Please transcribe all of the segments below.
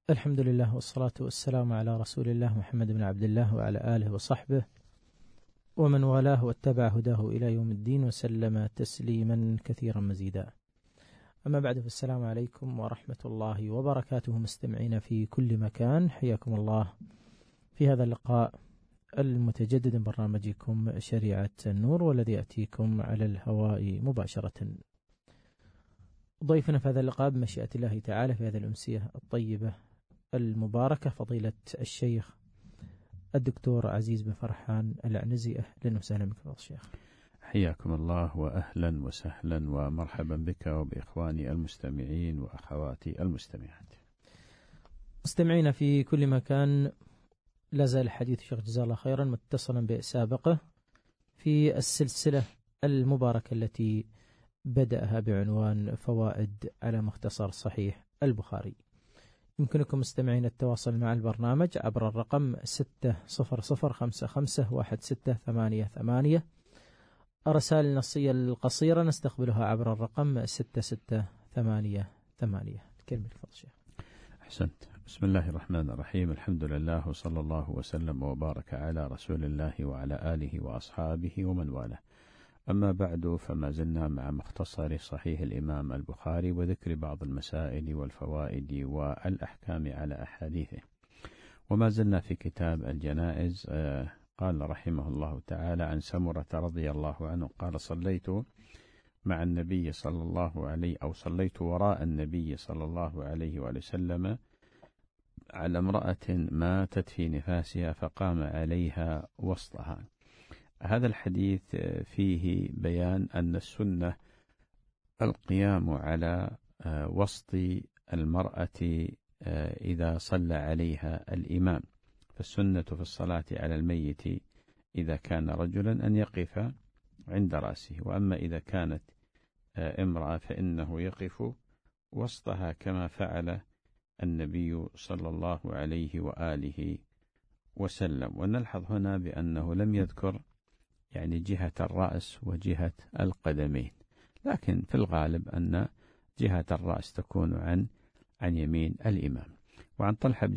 الحمد لله والصلاة والسلام على رسول الله محمد بن عبد الله وعلى آله وصحبه ومن والاه واتبع هداه إلى يوم الدين وسلم تسليما كثيرا مزيدا. أما بعد، فالسلام عليكم ورحمة الله وبركاته. مستمعين في كل مكان، حياكم الله في هذا اللقاء المتجدد من برنامجكم شريعة النور، والذي يأتيكم على الهواء مباشرة. ضيفنا في هذا اللقاء بمشيئة الله تعالى في هذه الأمسية الطيبة المباركة فضيلة الشيخ الدكتور عزيز بن فرحان العنزي. أهلا وسهلا بك فضيلة الشيخ. حياكم الله وأهلا وسهلا ومرحبا بك وبإخواني المستمعين وأخواتي المستمعات. مستمعين في كل مكان، لا زال الحديث الشيخ جزاه الله خيرا متصلا بسابقه في السلسلة المباركة التي بدأها بعنوان فوائد على مختصر صحيح البخاري. يمكنكم مستمعين التواصل مع البرنامج عبر الرقم 600551688. الرسائل النصية القصيرة نستقبلها عبر الرقم 6688. كلمة فضل شيخ. أحسنت. بسم الله الرحمن الرحيم. الحمد لله وصلى الله وسلم وبارك على رسول الله وعلى آله وأصحابه ومن والاه. أما بعد، فما زلنا مع مختصر صحيح الإمام البخاري وذكر بعض المسائل والفوائد والأحكام على أحاديثه. وما زلنا في كتاب الجنائز. قال رحمه الله تعالى عن سمرة رضي الله عنه قال: صليت مع النبي صلى الله عليه أو صليت وراء النبي صلى الله عليه وآله وسلم على امرأة ماتت في نفاسها فقام عليها وسطها. هذا الحديث فيه بيان أن السنة القيام على وسط المرأة إذا صلى عليها الإمام، فالسنة في الصلاة على الميت إذا كان رجلا أن يقف عند رأسه، وأما إذا كانت امرأة فإنه يقف وسطها كما فعل النبي صلى الله عليه وآله وسلم. ونلحظ هنا بأنه لم يذكر يعني جهة الرأس وجهة القدمين، لكن في الغالب أن جهة الرأس تكون عن يمين الإمام. وعن طلحة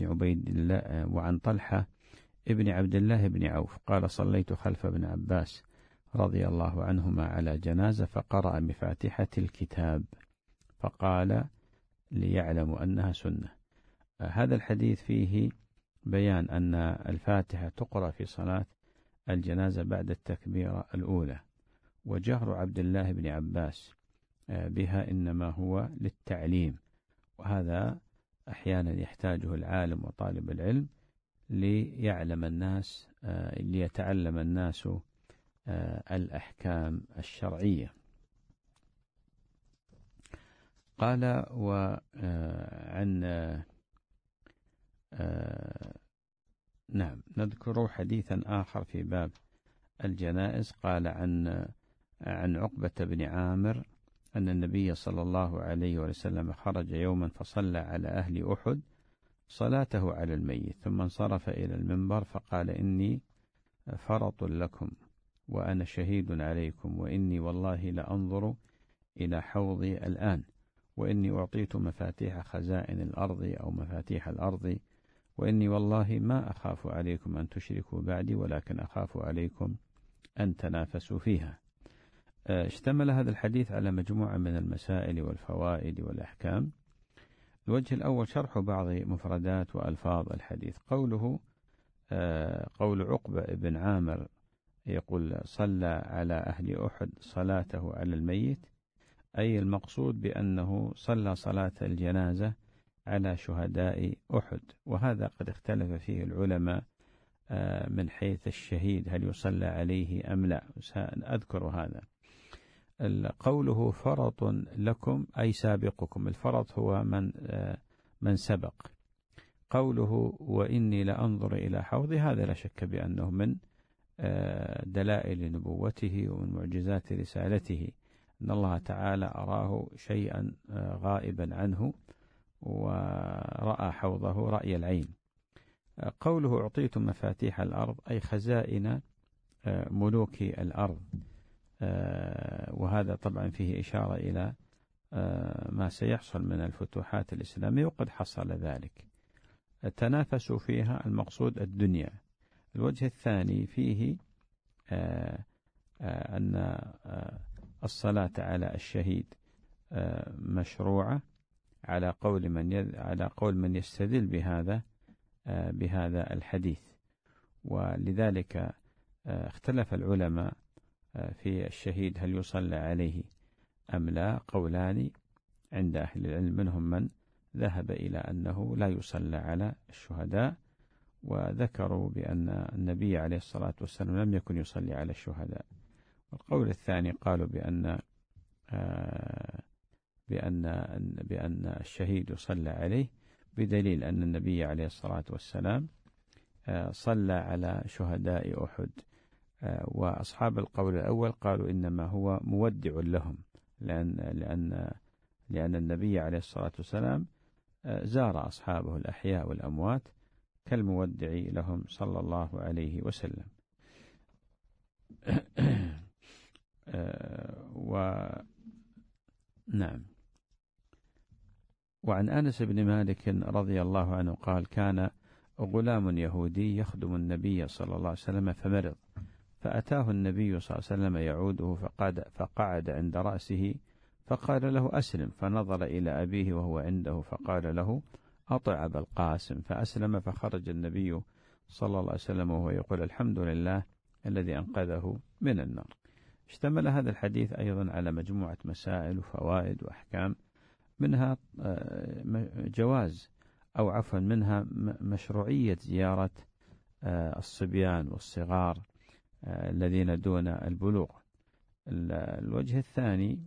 ابن عبد الله بن عوف قال: صليت خلف ابن عباس رضي الله عنهما على جنازة فقرأ بفاتحة الكتاب فقال ليعلموا أنها سنة. هذا الحديث فيه بيان أن الفاتحة تقرأ في صلاة الجنازة بعد التكبيرة الأولى، وجهر عبد الله بن عباس بها إنما هو للتعليم، وهذا أحيانا يحتاجه العالم وطالب العلم ليتعلم الناس الأحكام الشرعية. قال: نعم، نذكر حديثا آخر في باب الجنائز. قال عن عقبة بن عامر أن النبي صلى الله عليه وسلم خرج يوما فصلى على أهل أحد صلاته على الميت، ثم انصرف إلى المنبر فقال: إني فرط لكم وأنا شهيد عليكم، وإني والله لأنظر إلى حوضي الآن، وإني أعطيت مفاتيح خزائن الأرض أو مفاتيح الأرض، وإني والله ما أخاف عليكم أن تشركوا بعدي، ولكن أخاف عليكم أن تنافسوا فيها. اشتمل هذا الحديث على مجموعة من المسائل والفوائد والأحكام. الوجه الأول شرح بعض مفردات وألفاظ الحديث. قول عقبة بن عامر يقول: صلى على أهل أحد صلاته على الميت، أي المقصود بأنه صلى صلاة الجنازة على شهداء أحد، وهذا قد اختلف فيه العلماء من حيث الشهيد هل يصلى عليه أم لا، سأذكر هذا. قوله فرط لكم أي سابقكم، الفرط هو من سبق. قوله وإني لأنظر إلى حوضي، هذا لا شك بأنه من دلائل نبوته ومن معجزات رسالته، أن الله تعالى أراه شيئا غائبا عنه ورأى حوضه رأي العين. قوله أعطيتم مفاتيح الأرض أي خزائن ملوك الأرض، وهذا طبعا فيه إشارة إلى ما سيحصل من الفتوحات الإسلامية، وقد حصل ذلك. تنافسوا فيها المقصود الدنيا. الوجه الثاني فيه أن الصلاة على الشهيد مشروعة على قول من يستدل بهذا الحديث. ولذلك اختلف العلماء في الشهيد هل يصلى عليه أم لا، قولان عند أهل العلم، منهم من ذهب إلى أنه لا يصلى على الشهداء، وذكروا بأن النبي عليه الصلاة والسلام لم يكن يصلي على الشهداء. والقول الثاني قالوا بأن الشهيد يصلى عليه، بدليل أن النبي عليه الصلاة والسلام صلى على شهداء أحد. وأصحاب القول الأول قالوا إنما هو مودع لهم، لأن النبي عليه الصلاة والسلام زار أصحابه الأحياء والأموات كالمودع لهم صلى الله عليه وسلم. نعم. وعن أنس بن مالك رضي الله عنه قال: كان غلام يهودي يخدم النبي صلى الله عليه وسلم فمرض، فأتاه النبي صلى الله عليه وسلم يعوده فقعد عند رأسه فقال له: أسلم. فنظر إلى أبيه وهو عنده فقال له: أطع أبا القاسم. فأسلم، فخرج النبي صلى الله عليه وسلم وهو يقول: الحمد لله الذي أنقذه من النار. اشتمل هذا الحديث أيضا على مجموعة مسائل وفوائد وأحكام، منها جواز أو عفوا منها مشروعية زيارة الصبيان والصغار الذين دون البلوغ. الوجه الثاني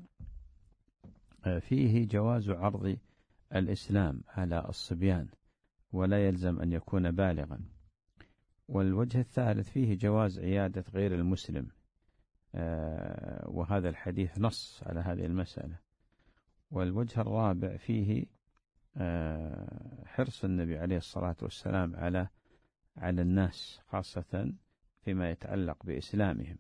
فيه جواز عرض الإسلام على الصبيان ولا يلزم أن يكون بالغا. والوجه الثالث فيه جواز عيادة غير المسلم، وهذا الحديث نص على هذه المسألة. والوجه الرابع فيه حرص النبي عليه الصلاة والسلام على الناس، خاصة فيما يتعلق بإسلامهم.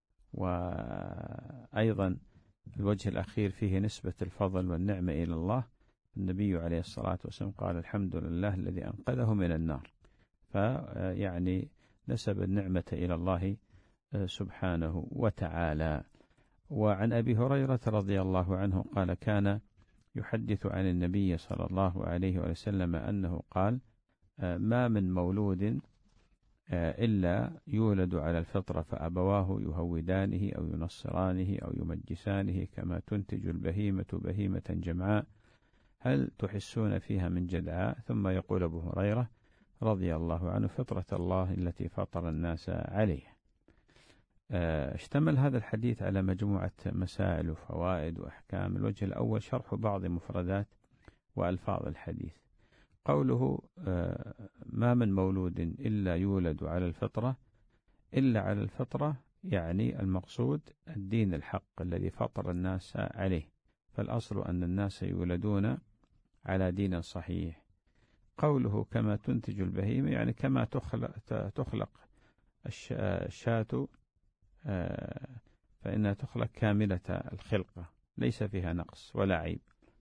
وأيضا الوجه الأخير فيه نسبة الفضل والنعمة إلى الله. النبي عليه الصلاة والسلام قال: الحمد لله الذي أنقذه من النار، فيعني نسب النعمة إلى الله سبحانه وتعالى. وعن أبي هريرة رضي الله عنه قال: كان يحدث عن النبي صلى الله عليه وسلم أنه قال: ما من مولود إلا يولد على الفطرة، فأبواه يهودانه أو ينصرانه أو يمجسانه كما تنتج البهيمة بهيمة جمعاء، هل تحسون فيها من جدعاء؟ ثم يقول أبو هريرة رضي الله عنه: فطرة الله التي فطر الناس عليها. اشتمل هذا الحديث على مجموعة مسائل وفوائد وأحكام. الوجه الأول شرح بعض مفردات وألفاظ الحديث. قوله ما من مولود إلا يولد على الفطرة، إلا على الفطرة يعني المقصود الدين الحق الذي فطر الناس عليه، فالأصل أن الناس يولدون على دين صحيح. قوله كما تنتج البهيمة يعني كما تخلق الشاة، فإنها تخلق كاملة الخلقة ليس فيها نقص ولا عيب،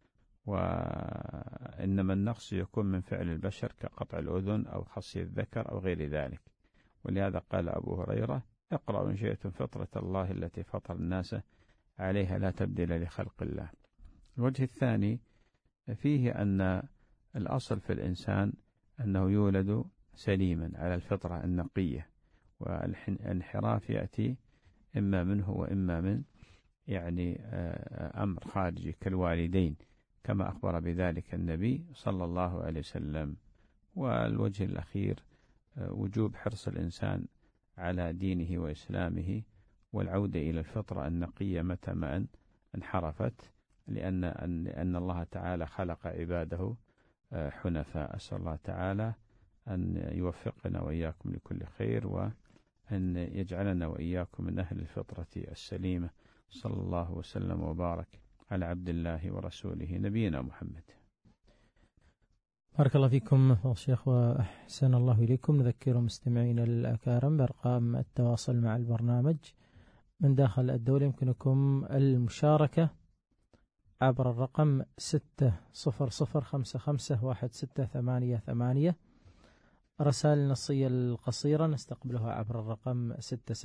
وإنما النقص يكون من فعل البشر كقطع الأذن أو خصي الذكر أو غير ذلك. ولهذا قال أبو هريرة: اقرأوا إن شئتم فطرة الله التي فطر الناس عليها لا تبديل لخلق الله. الوجه الثاني فيه أن الأصل في الإنسان أنه يولد سليما على الفطرة النقية، والانحراف يأتي إما منه وإما من يعني أمر خارجي كالوالدين، كما أخبر بذلك النبي صلى الله عليه وسلم. والوجه الأخير وجوب حرص الإنسان على دينه وإسلامه والعودة إلى الفطرة النقية متى ما انحرفت، لأن الله تعالى خلق عباده حنفاء. أسأل الله تعالى أن يوفقنا وإياكم لكل خير، وأن يجعلنا وإياكم من أهل الفطرة السليمة. صلى الله وسلم وبارك على عبد الله ورسوله نبينا محمد. بارك الله فيكم الشيخ وأحسن الله إليكم. نذكر مستمعينا الأكارم بأرقام التواصل مع البرنامج من داخل الدولة. يمكنكم المشاركة عبر الرقم 600551688 الرسائل النصية القصيرة نستقبلها عبر الرقم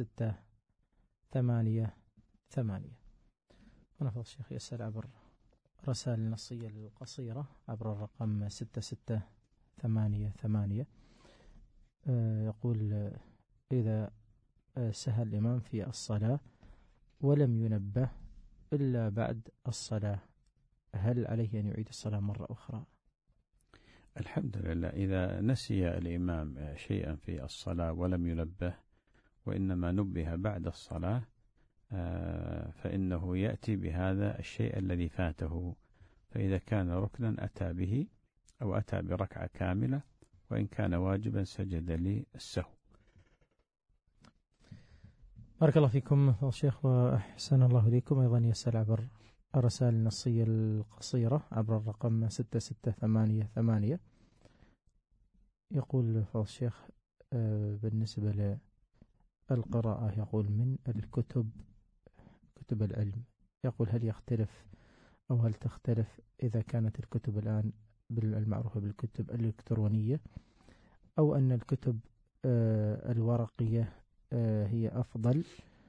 6688. هنا فضل الشيخ يسأل عبر الرسائل النصية القصيرة عبر الرقم 6688. يقول: إذا سهى الإمام في الصلاة ولم ينبه إلا بعد الصلاة، هل عليه أن يعيد الصلاة مرة أخرى؟ الحمد لله، إذا نسي الإمام شيئا في الصلاة ولم ينبه وإنما نبه بعد الصلاة، فإنه يأتي بهذا الشيء الذي فاته، فإذا كان ركنا أتى به أو أتى بركعة كاملة، وإن كان واجبا سجد للسهو. بارك الله فيكم فضل الشيخ وأحسن الله إليكم. أيضا يسأل عبر الرسائل النصية القصيرة عبر الرقم 6688. يقول فضل الشيخ: بالنسبة للقراءة، يقول من الكتب، كتب العلم، يقول هل يختلف أو هل تختلف إذا كانت الكتب الآن المعروفة بالكتب الإلكترونية، أو أن الكتب الورقية هي أفضل؟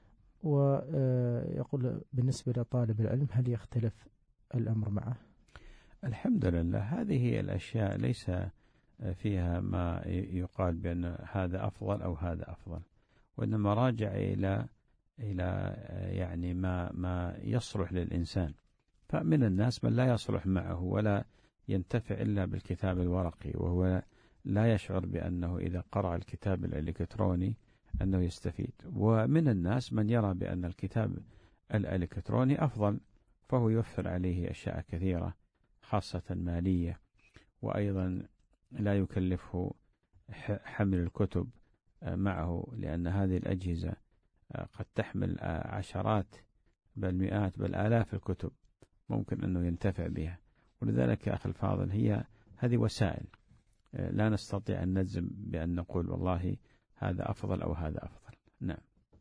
ويقول بالنسبة لطالب العلم هل يختلف الأمر معه؟ الحمد لله، هذه هي الأشياء ليس فيها ما يقال بأن هذا أفضل أو هذا أفضل، وإنما راجع إلى يعني ما يصلح للإنسان. فمن الناس من لا يصلح معه ولا ينتفع إلا بالكتاب الورقي، وهو لا يشعر بأنه إذا قرأ الكتاب الإلكتروني أنه يستفيد. ومن الناس من يرى بأن الكتاب الإلكتروني أفضل، فهو يوفر عليه أشياء كثيرة خاصة مالية، وأيضا لا يكلفه حمل الكتب معه، لأن هذه الأجهزة قد تحمل عشرات بل مئات بل آلاف الكتب، ممكن أنه ينتفع بها. ولذلك يا أخي الفاضل، هذه وسائل، لا نستطيع أن نجزم بأن نقول والله هذا أفضل أو هذا أفضل. نعم.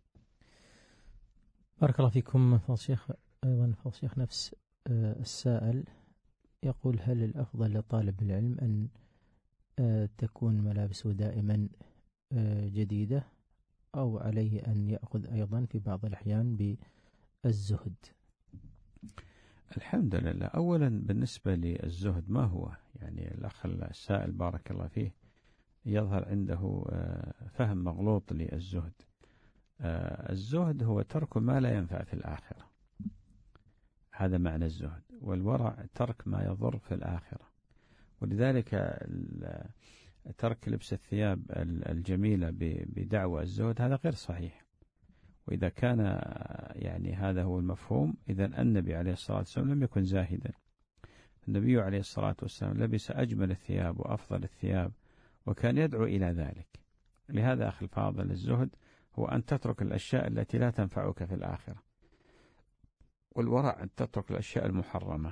بارك الله فيكم فضل الشيخ. أيضا فضل الشيخ نفس السائل يقول: هل الأفضل لطالب العلم أن تكون ملابسه دائما جديدة، أو عليه أن يأخذ أيضا في بعض الأحيان بالزهد؟ الحمد لله، أولا بالنسبة للزهد ما هو، يعني الأخ السائل بارك الله فيه يظهر عنده فهم مغلوط للزهد. الزهد هو ترك ما لا ينفع في الآخرة، هذا معنى الزهد. والورع ترك ما يضر في الآخرة. ولذلك ترك لبس الثياب الجميلة بدعوى الزهد هذا غير صحيح. وإذا كان يعني هذا هو المفهوم، إذا النبي عليه الصلاة والسلام لم يكن زاهدا. النبي عليه الصلاة والسلام لبس أجمل الثياب وأفضل الثياب، وكان يدعو إلى ذلك. لهذا أخي الفاضل، الزهد هو أن تترك الأشياء التي لا تنفعك في الآخرة، والورع أن تترك الأشياء المحرمة.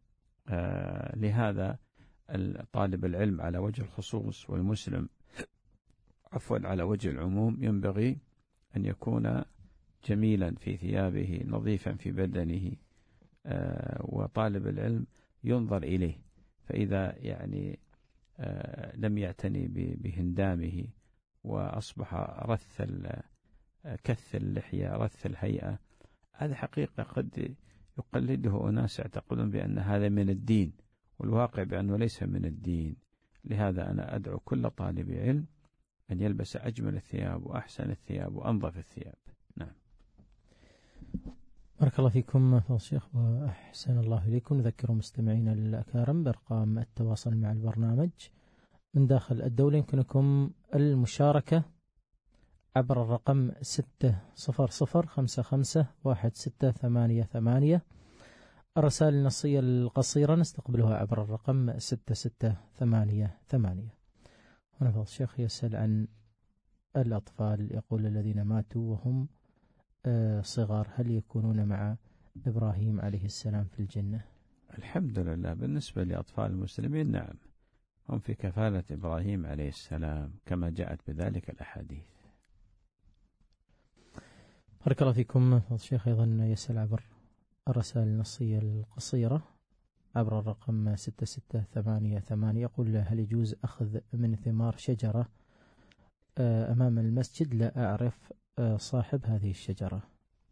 لهذا طالب العلم على وجه الخصوص والمسلم على وجه العموم ينبغي أن يكون جميلا في ثيابه، نظيفا في بدنه، وطالب العلم ينظر إليه. فإذا يعني لم يعتني بهندامه وأصبح رث كث اللحية، رث الهيئة، هذا حقيقة قد يقلده أناس يعتقدون بأن هذا من الدين، والواقع بأنه ليس من الدين. لهذا أنا أدعو كل طالب علم أن يلبس أجمل الثياب وأحسن الثياب وأنظف الثياب. نعم. بارك الله فيكم فضل الشيخ وأحسن الله إليكم. نذكر مستمعينا الأكارم بأرقام التواصل مع البرنامج من داخل الدولة. يمكنكم المشاركة عبر الرقم 600551688. الرسائل النصية القصيرة نستقبلها عبر الرقم 6688. هنا فضل الشيخ يسأل عن الأطفال، يقول: الذين ماتوا وهم صغار هل يكونون مع إبراهيم عليه السلام في الجنة؟ الحمد لله، بالنسبة لأطفال المسلمين نعم، هم في كفالة إبراهيم عليه السلام كما جاءت بذلك الأحاديث. بارك الله فيكم. الشيخ أيضا يسأل عبر الرسائل النصية القصيرة عبر الرقم 6688 يقول هل يجوز أخذ من ثمار شجرة أمام المسجد؟ لا أعرف صاحب هذه الشجرة.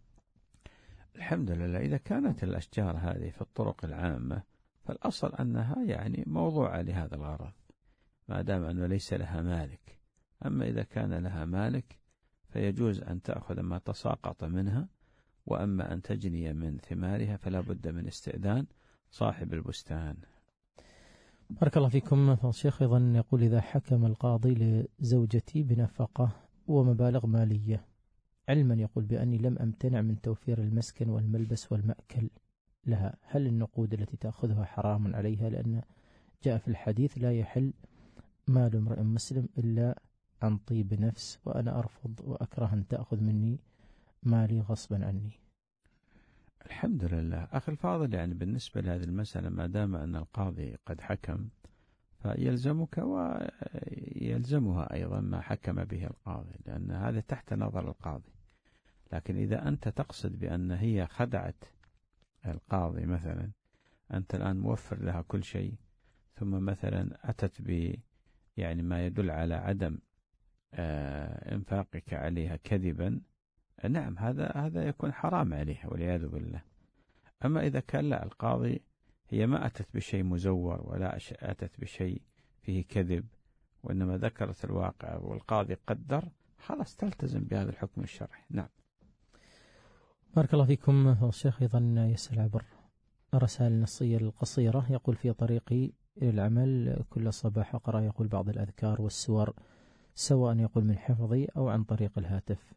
الحمد لله، إذا كانت الأشجار هذه في الطرق العامة فالأصل أنها يعني موضوعة لهذا الغرض ما دام أنه ليس لها مالك. أما إذا كان لها مالك فيجوز أن تأخذ ما تساقط منها، وأما أن تجني من ثمارها فلا بد من استئذان صاحب البستان. بارك الله فيكم فضيلة الشيخ. أيضا يقول إذا حكم القاضي لزوجتي بنفقة ومبالغ مالية علما يقول بأني لم أمتنع من توفير المسكن والملبس والمأكل لها، هل النقود التي تأخذها حرام عليها؟ لأن جاء في الحديث لا يحل مال امرئ مسلم إلا عن طيب نفس، وأنا أرفض وأكره أن تأخذ مني مالي غصبا عني. الحمد لله أخي الفاضل، يعني بالنسبة لهذه المسألة ما دام أن القاضي قد حكم فيلزمك ويلزمها أيضا ما حكم به القاضي، لأن هذا تحت نظر القاضي. لكن إذا أنت تقصد بأن هي خدعت القاضي، مثلا أنت الآن موفر لها كل شيء ثم مثلا أتت يعني ما يدل على عدم إنفاقك عليها كذبا، نعم هذا يكون حرام عليها والعياذ بالله. أما إذا كان لا، القاضي هي ما أتت بشيء مزور ولا أتت بشيء فيه كذب، وإنما ذكرت الواقع والقاضي قدر، خلاص تلتزم بهذا الحكم الشرعي. نعم. بارك الله فيكم الشيخ. أيضا يسأل عبر الرسائل النصية القصيرة يقول في طريقي إلى العمل كل صباح أقرأ يقول بعض الأذكار والسور، سواء يقول من حفظي أو عن طريق الهاتف،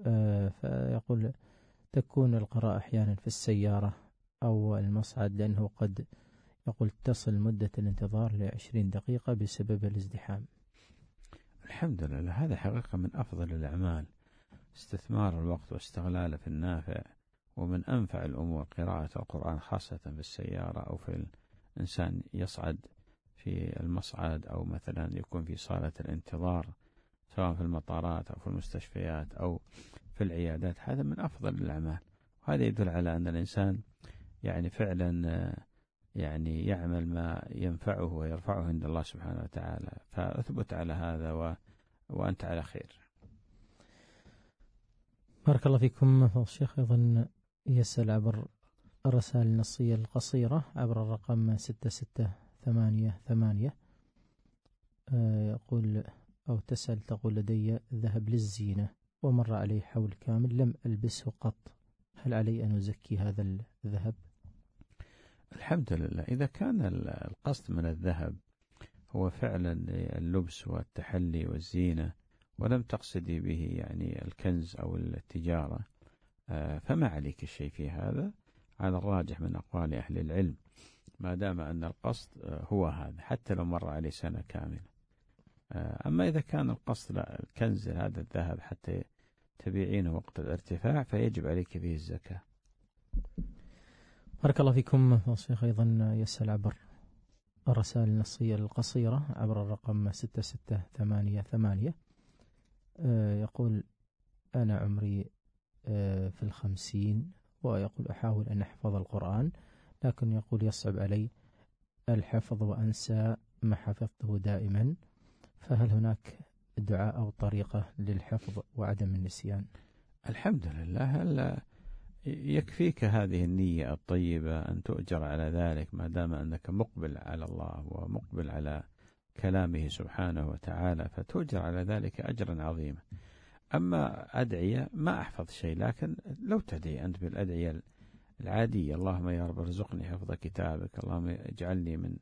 فيقول تكون القراءة أحيانا في السيارة أو المصعد، لأنه قد يقول تصل مدة الانتظار ل20 دقيقة بسبب الازدحام. الحمد لله، هذا حقيقة من أفضل الأعمال، استثمار الوقت واستغلاله في النافع، ومن أنفع الأمور قراءة القرآن خاصة في السيارة أو في الإنسان يصعد في المصعد أو مثلا يكون في صالة الانتظار سواء في المطارات أو في المستشفيات أو في العيادات. هذا من أفضل الأعمال، وهذا يدل على أن الإنسان يعني فعلا يعني يعمل ما ينفعه ويرفعه عند الله سبحانه وتعالى، فأثبت على هذا وأنت على خير. بارك الله فيكم فضيلة الشيخ. أيضا يسأل عبر الرسائل النصية القصيرة عبر الرقم 6688 يقول أو تسأل تقول لدي ذهب للزينة ومر عليه حول كامل لم ألبسه قط، هل علي أن أزكي هذا الذهب؟ الحمد لله، إذا كان القصد من الذهب هو فعلا اللبس والتحلي والزينة ولم تقصدي به يعني الكنز أو التجارة فما عليك الشيء في هذا، على الراجح من أقوال أهل العلم، ما دام أن القصد هو هذا حتى لو مر عليه سنة كاملة. أما إذا كان القصد لا الكنز هذا الذهب حتى تبيعينه وقت الارتفاع فيجب عليك فيه الزكاة. بارك الله فيكم الشيخ. أيضا يسأل عبر الرسائل النصية القصيرة عبر الرقم 6688 يقول أنا عمري في 50 ويقول أحاول أن أحفظ القرآن، لكن يقول يصعب علي الحفظ وأنسى ما حفظته دائما، فهل هناك دعاء أو طريقة للحفظ وعدم النسيان؟ الحمد لله، هل يكفيك هذه النية الطيبة أن تؤجر على ذلك ما دام أنك مقبل على الله ومقبل على كلامه سبحانه وتعالى، فتؤجر على ذلك أجرا عظيما. أما أدعية ما أحفظ شيء، لكن لو تدعي أنت بالأدعية العادية اللهم يا رب ارزقني حفظ كتابك، اللهم اجعلني من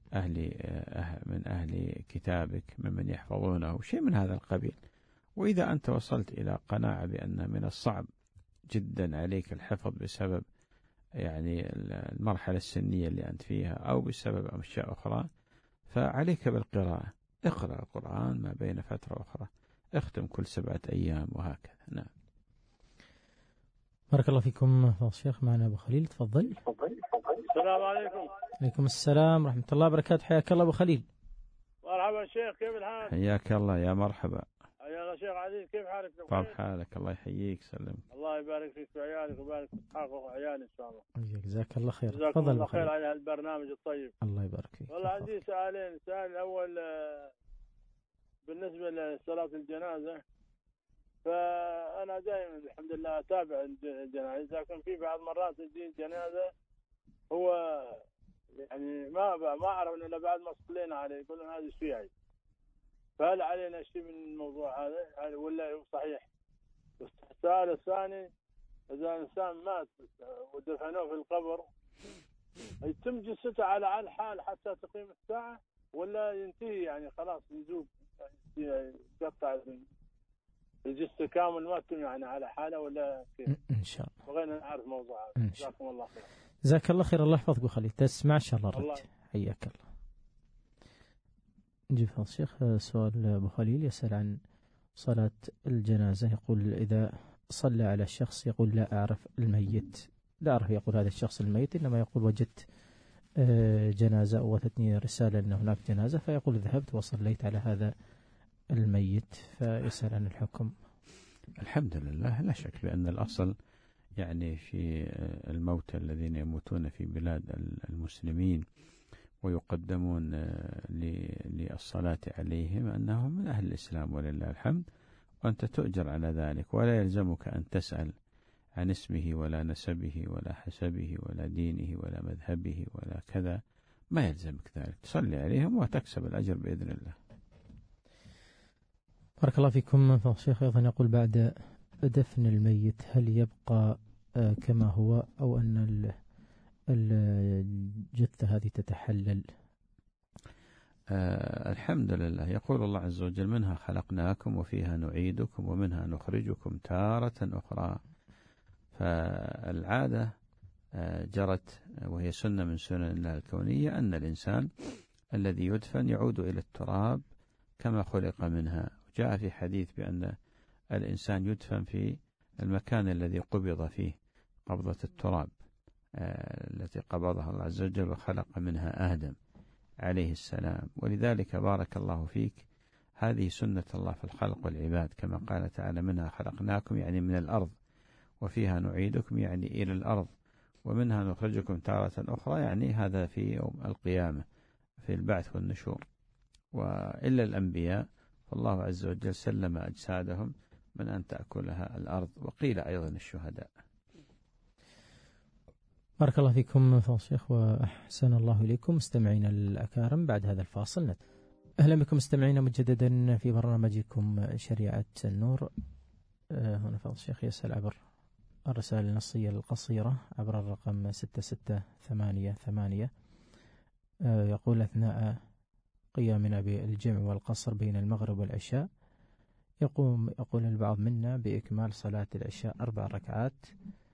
أهل كتابك ممن يحفظونه، شيء من هذا القبيل. وإذا أنت وصلت إلى قناعة بأن من الصعب جدا عليك الحفظ بسبب يعني المرحلة السنية اللي أنت فيها أو بسبب أشياء أخرى، فعليك بالقراءة، اقرأ القرآن ما بين فترة أخرى، اختم كل 7 أيام وهكذا. نعم. بارك الله فيكم الشيخ. معنا أبو خليل، تفضل. السلام عليكم. عليكم السلام ورحمة الله وبركاته، حياك الله أبو خليل. مرحبا شيخ، كيف الحال؟ حياك الله، يا مرحبا. حياك الله شيخ عزيز، كيف حالك؟ طاب حالك، الله يحييك سلمك. الله يبارك فيك وعيالك ويبارك في إسحاق وعيالي إن شاء الله. جزاك الله خير. جزاكم تفضل الله أخوي. خير على هالبرنامج الطيب. الله يبارك فيك. والله عندي سؤالين. السؤال الأول بالنسبة لصلاة الجنازة، فأنا دائما الحمد لله أتابع الجنازة، لكن في بعض مرات تجي الجنازة هو يعني ما أعرف إلا بعد ما صلينا عليه يقولون هذا شو يعني، فهل علينا شيء من الموضوع هذا ولا هو صحيح؟ السؤال الثاني، إذا إنسان مات ودفنوه في القبر يتم جثته على الحال حتى تقيم الساعة، ولا ينتهي يعني خلاص يذوب يقطع الجثة كامل ما تتم يعني على حالة ولا كيف؟ إن شاء الله بغينا نعرف موضوع هذا. جزاكم الله خير. جزاك الله خير. الله يحفظك وخليك تسمع إن شاء الله الرد. حياك الله. نجيب فضل الشيخ. سؤال أبو خليل يسأل عن صلاة الجنازة، يقول إذا صلى على الشخص يقول لا أعرف الميت، لا أعرف يقول هذا الشخص الميت، إنما يقول وجدت جنازة ووصلتني رسالة أن هناك جنازة، فيقول ذهبت وصليت على هذا الميت، فيسأل عن الحكم. الحمد لله، لا شك بأن الأصل يعني في الموتى الذين يموتون في بلاد المسلمين ويقدمون للصلاة عليهم أنهم من أهل الإسلام ولله الحمد، وأنت تؤجر على ذلك، ولا يلزمك أن تسأل عن اسمه ولا نسبه ولا حسبه ولا دينه ولا مذهبه ولا كذا، ما يلزمك ذلك، تصلي عليهم وتكسب الأجر بإذن الله. بارك الله فيكم. فضل الشيخ أيضا يقول بعد دفن الميت هل يبقى كما هو أو أن الجثة هذه تتحلل؟ الحمد لله، يقول الله عز وجل منها خلقناكم وفيها نعيدكم ومنها نخرجكم تارة أخرى. فالعادة جرت وهي سنة من سنن الله الكونية أن الإنسان الذي يدفن يعود إلى التراب كما خلق منها. جاء في حديث بأن الإنسان يدفن في المكان الذي قبض فيه قبضة التراب التي قبضها الله عز وجل وخلق منها آدم عليه السلام. ولذلك بارك الله فيك، هذه سنة الله في الخلق والعباد، كما قال تعالى منها خلقناكم يعني من الأرض، وفيها نعيدكم يعني إلى الأرض، ومنها نخرجكم تارة أخرى يعني هذا في يوم القيامة في البعث والنشور. وإلا الأنبياء فالله عز وجل سلم أجسادهم من أن تأكلها الأرض، وقيل أيضا الشهداء. بارك الله فيكم فضل الشيخ وأحسن الله إليكم. مستمعين الأكارم، بعد هذا الفاصل أهلا بكم مستمعين مجددا في برنامجكم شريعة النور. هنا فضل الشيخ يسأل عبر الرسائل النصية القصيرة عبر الرقم 6688. يقول أثناء قيامنا بالجمع والقصر بين المغرب والعشاء يقول البعض منا بإكمال صلاة العشاء 4 ركعات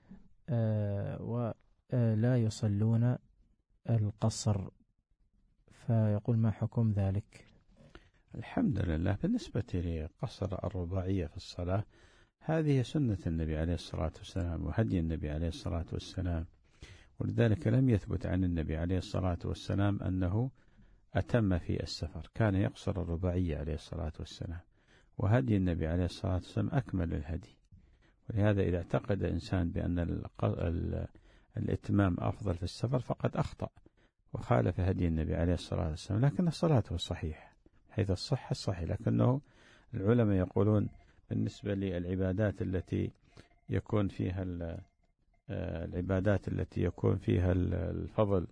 ولا يصلون القصر، فيقول ما حكم ذلك؟ الحمد لله، بالنسبة لقصر الرباعية في الصلاة هذه سنة النبي عليه الصلاة والسلام وهدي النبي عليه الصلاة والسلام، ولذلك لم يثبت عن النبي عليه الصلاة والسلام أنه أتم في السفر، كان يقصر الرباعية عليه الصلاة والسلام، وهدي النبي عليه الصلاة والسلام أكمل الهدي. ولهذا إذا اعتقد إنسان بأن الإتمام أفضل في السفر فقد أخطأ وخالف هدي النبي عليه الصلاة والسلام، لكن الصلاة صحيح حيث الصحة الصحيح. لكنه العلماء يقولون بالنسبة للعبادات التي يكون فيها الفضل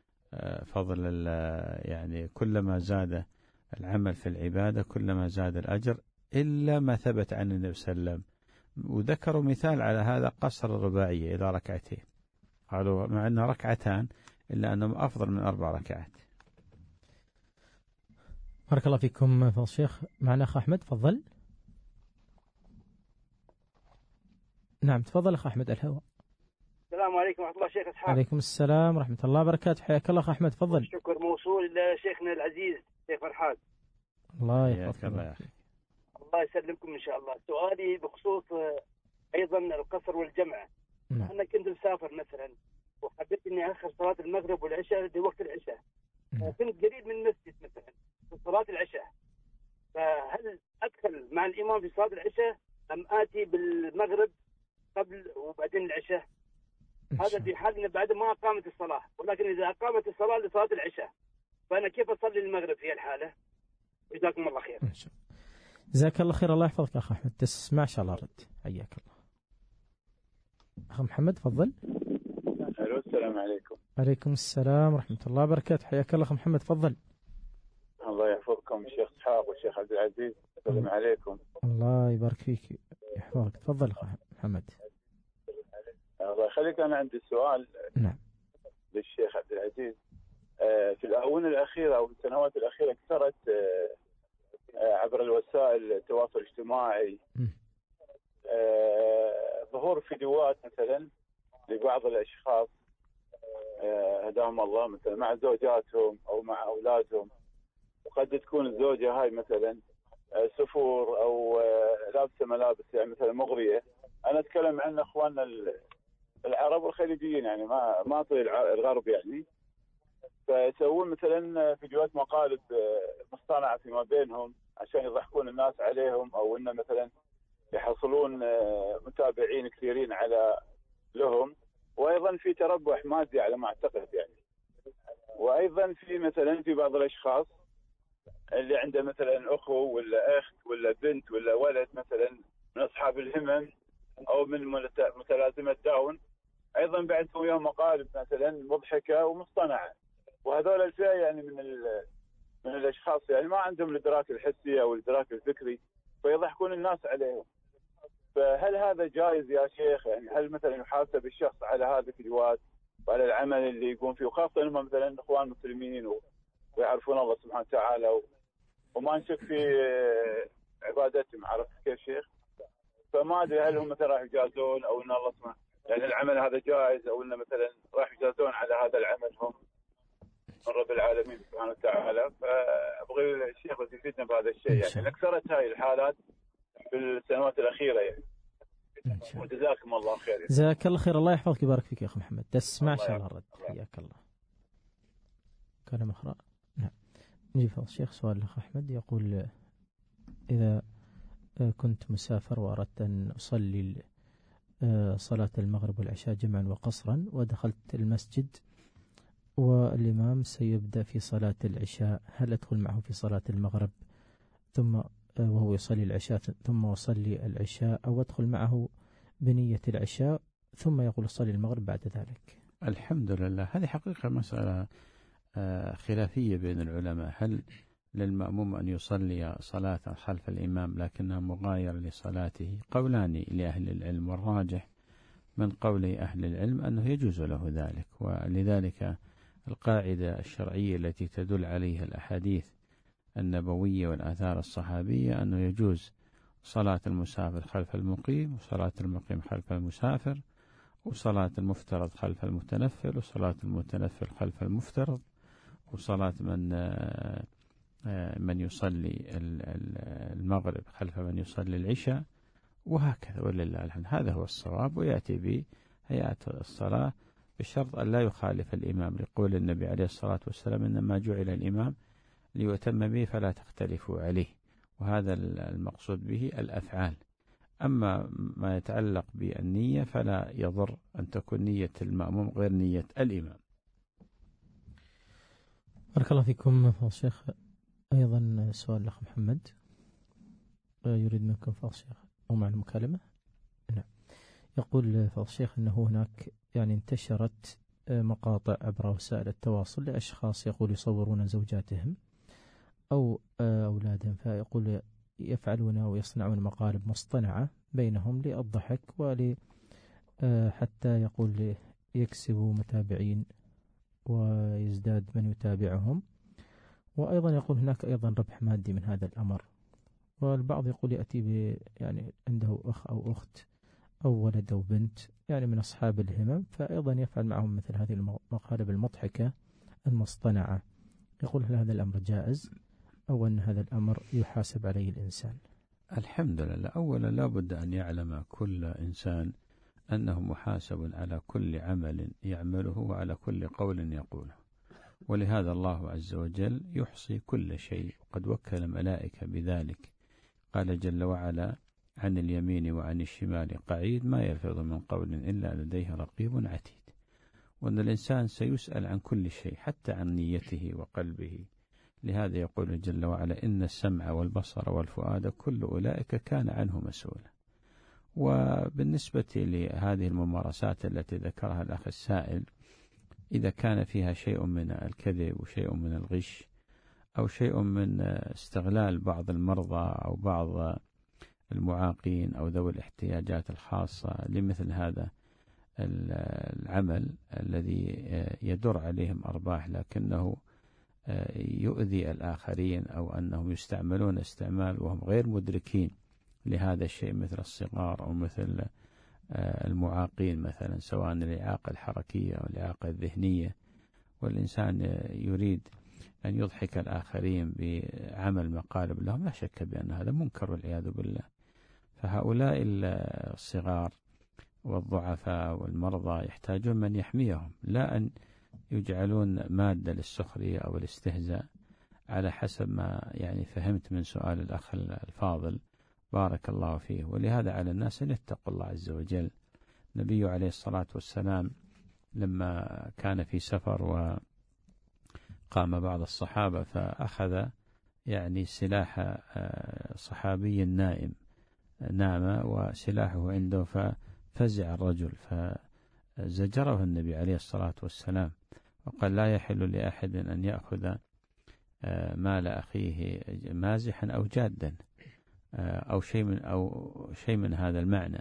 يعني كلما زاد العمل في العبادة كلما زاد الأجر، إلا ما ثبت عن النبي صلى الله عليه وسلم. وذكروا مثال على هذا قصر الرباعية إلى ركعتين، قالوا مع أنه ركعتان إلا أنهم أفضل من 4 ركعات. بارك الله فيكم فضل الشيخ. معنا أخ أحمد، تفضل. نعم تفضل أخ أحمد، الهواء. السلام عليكم ورحمة الله شيخ إسحاق. عليكم السلام ورحمة الله وبركاته، حياك الله أخ أحمد، تفضل. الشكر موصول لشيخنا العزيز شيخ فرحات. الله يحفظك الله يا أخي. الله يسلمكم إن شاء الله. سؤالي بخصوص أيضا القصر والجمع. أنا كنت مسافر مثلا وحبيت إني أخر صلاة المغرب والعشاء لوقت العشاء، وكنت قريب من المسجد مثلا في صلاة العشاء، فهل أدخل مع مع الإمام في صلاة العشاء أم آتي بالمغرب قبل وبعدين العشاء؟ هذا في حال إن بعد ما أقامت الصلاة، ولكن إذا أقامت الصلاة لصلاة العشاء فأنا كيف أصلي المغرب في الحالة؟ جزاكم الله خير. جزاك الله خير. الله يحفظك أخ أحمد، تسمع شاء الله رد. حياك الله. أخ محمد تفضل. الو السلام عليكم. عليكم السلام ورحمة الله وبركاته. حياك الله أخ محمد تفضل. الله يحفظكم الشيخ إسحاق والشيخ عبد العزيز. السلام عليكم. الله يبارك فيك يحفظك. تفضل أخ محمد. الله يخليك. أنا عندي سؤال نعم للشيخ عبد العزيز. في الآونة الأخيرة أو في السنوات الأخيرة كثرت عبر الوسائل التواصل الاجتماعي ظهور فيديوهات مثلا لبعض الأشخاص هداهم الله مثلا مع زوجاتهم أو مع أولادهم، وقد تكون الزوجة هاي مثلا سفور أو لابسة ملابس يعني مثلا مغرية. أنا أتكلم عن أخواننا العرب والخليجيين، يعني ما أطيل الغرب يعني. فيسوون مثلا فيديوهات مقالب مصطنعة فيما بينهم عشان يضحكون الناس عليهم، أو إنه مثلا يحصلون متابعين كثيرين على لهم، وأيضا في تربح مادي على ما أعتقد يعني. وأيضا في مثلا في بعض الأشخاص اللي عنده مثلا أخو ولا أخت ولا بنت ولا ولد مثلا من أصحاب الهمم أو من متلازمة داون، أيضا بعثوا وياهم مقالب مثلا مضحكة ومصطنعة. وهذول الفئة يعني من الأشخاص يعني ما عندهم الإدراك الحسي أو الإدراك الفكري، فيضحكون الناس عليهم. فهل هذا جائز يا شيخ؟ يعني هل مثلا يحاسب الشخص على هذه الفيديوهات وعلى العمل اللي يقوم فيه، وخاصة هم مثلا إخوان مسلمين ويعرفون الله سبحانه وتعالى وما نشك في عبادتهم، عرفت كيف شيخ؟ فما أدري هل هم مثلا راح يجازون أو إن الله سبحانه يعني العمل هذا جائز، أو إنه مثلا راح يجازون على هذا العمل هم من رب العالمين سبحانه وتعالى. فأبغي الشيخ يفيدنا بهذا الشيء يعني. أكثرت هاي الحالات في السنوات الأخيرة يعني. وجزاكم الله خير. جزاك الله خير. الله يحفظك ويبارك فيك يا أخي محمد. تسمع شاء الله الرد. حياك الله. كلام أخرى. نعم نجيب فضل الشيخ. سؤال الأخ أحمد يقول: إذا كنت مسافر وأردت أن أصلي صلاة المغرب والعشاء جمعا وقصرا، ودخلت المسجد والإمام سيبدأ في صلاة العشاء، هل أدخل معه في صلاة المغرب ثم وهو يصلي العشاء ثم أصلي العشاء، أو أدخل معه بنية العشاء ثم يقول صلي المغرب بعد ذلك؟ الحمد لله. هذه حقيقة مسألة خلافية بين العلماء. هل للمأموم أن يصلي صلاة خلف الإمام لكنها مغايرة لصلاته؟ قولان لأهل العلم، والراجح من قول أهل العلم أنه يجوز له ذلك. ولذلك القاعدة الشرعية التي تدل عليها الأحاديث النبوية والآثار الصحابية أنه يجوز صلاة المسافر خلف المقيم، وصلاة المقيم خلف المسافر، وصلاة المفترض خلف المتنفل، وصلاة المتنفل خلف المفترض، وصلاة من يصلي المغرب خلف من يصلي العشاء، وهكذا ولله الحمد. هذا هو الصواب. ويأتي بهيئات الصلاة بشرط أن لا يخالف الإمام، لقول النبي عليه الصلاة والسلام: إنما جعل الإمام ليؤتم به فلا تختلفوا عليه. وهذا المقصود به الأفعال. أما ما يتعلق بالنية فلا يضر أن تكون نية المأموم غير نية الإمام. بارك الله فيكم فضل الشيخ. أيضا سؤال الأخ محمد يريد منكم فضل الشيخ أو مع المكالمة. نعم. يقول فضل الشيخ أنه هناك يعني انتشرت مقاطع عبر وسائل التواصل لأشخاص يقول يصورون زوجاتهم أو أولادهم، فيقول يفعلون ويصنعون مقالب مصطنعة بينهم للضحك حتى يقول يكسبوا متابعين ويزداد من يتابعهم. وأيضا يقول هناك أيضا ربح مادي من هذا الأمر. والبعض يقول يأتي يعني عنده أخ أو أخت أو ولد أو بنت يعني من أصحاب الهمم، فأيضا يفعل معهم مثل هذه المقالب المضحكة المصطنعة. يقول هل هذا الأمر جائز أو أن هذا الأمر يحاسب عليه الإنسان؟ الحمد لله. أولا لا بد أن يعلم كل إنسان أنه محاسب على كل عمل يعمله وعلى كل قول يقوله. ولهذا الله عز وجل يحصي كل شيء، وقد وكل ملائكة بذلك. قال جل وعلا عن اليمين وعن الشمال قعيد ما يلفظ من قول إلا لديه رقيب عتيد، وأن الإنسان سيسأل عن كل شيء حتى عن نيته وقلبه. لهذا يقول جل وعلا إن السمع والبصر والفؤاد كل أولئك كان عنه مسؤولا. وبالنسبة لهذه الممارسات التي ذكرها الأخ السائل، إذا كان فيها شيء من الكذب وشيء من الغش أو شيء من استغلال بعض المرضى أو بعض المعاقين أو ذوي الاحتياجات الخاصة لمثل هذا العمل الذي يدر عليهم أرباح لكنه يؤذي الآخرين، أو أنهم يستعملون استعمال وهم غير مدركين لهذا الشيء، مثل الصغار أو مثل المعاقين مثلا، سواء الإعاقة الحركية أو الإعاقة الذهنية، والإنسان يريد أن يضحك الآخرين بعمل مقالب لهم، لا شك بأن هذا منكر والعياذ بالله. فهؤلاء الصغار والضعفاء والمرضى يحتاجون من يحميهم، لا أن يجعلون مادة للسخرية أو الاستهزاء، على حسب ما يعني فهمت من سؤال الأخ الفاضل بارك الله فيه. ولهذا على الناس أن يتقوا الله عز وجل. النبي عليه الصلاة والسلام لما كان في سفر وقام بعض الصحابة فأخذ يعني سلاح صحابي نام وسلاحه عنده، ففزع الرجل فزجره النبي عليه الصلاة والسلام وقال لا يحل لأحد أن يأخذ مال أخيه مازحا أو جادا أو شيء من هذا المعنى.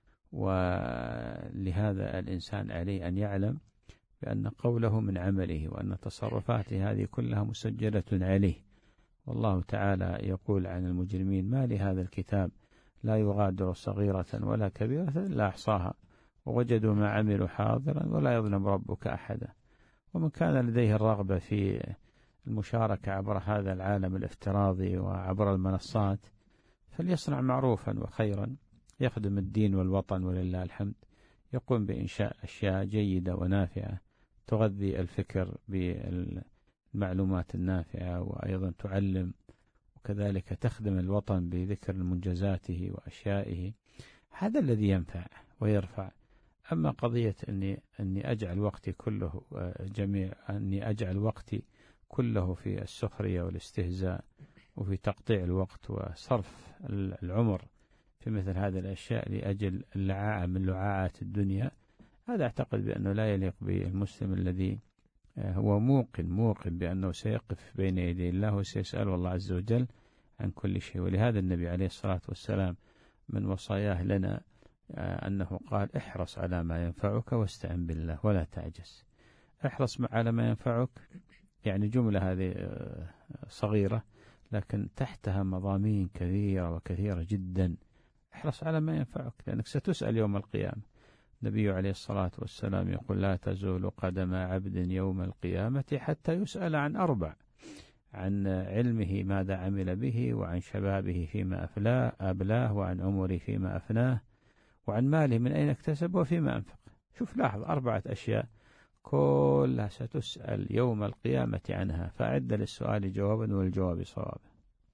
ولهذا الإنسان عليه أن يعلم بأن قوله من عمله، وأن تصرفاته هذه كلها مسجلة عليه. والله تعالى يقول عن المجرمين ما لهذا الكتاب لا يغادر صغيرة ولا كبيرة إلا أحصاها ووجدوا ما عملوا حاضرا ولا يظلم ربك أحدا. ومن كان لديه الرغبة في المشاركة عبر هذا العالم الافتراضي وعبر المنصات فليصنع معروفا وخيرا، يخدم الدين والوطن ولله الحمد، يقوم بإنشاء أشياء جيدة ونافعة تغذي الفكر بالمعلومات النافعة، وأيضا تعلم، وكذلك تخدم الوطن بذكر منجزاته وأشيائه. هذا الذي ينفع ويرفع. أما قضية أني أجعل وقتي كله أني أجعل وقتي كله في السخرية والاستهزاء وفي تقطيع الوقت وصرف العمر في مثل هذه الأشياء لأجل اللعاعة من لعاعات الدنيا، هذا أعتقد بأنه لا يليق بالمسلم الذي هو موقن بأنه سيقف بين يدي الله وسيسأل الله عز وجل عن كل شيء. ولهذا النبي عليه الصلاة والسلام من وصاياه لنا أنه قال احرص على ما ينفعك واستعن بالله ولا تعجز. احرص على ما ينفعك يعني جملة هذه صغيرة لكن تحتها مضامين كثيرة جدا. احرص على ما ينفعك لأنك ستسأل يوم القيامة. النبي عليه الصلاة والسلام يقول لا تزول قدم عبد يوم القيامة حتى يسأل عن 4: عن علمه ماذا عمل به، وعن شبابه فيما أبلاه، وعن عمره فيما أفناه، وعن ماله من أين اكتسب وفيما أنفق. شوف لاحظ 4 أشياء كلها ستسأل يوم القيامة عنها، فأعد للسؤال جوابا والجواب صوابا.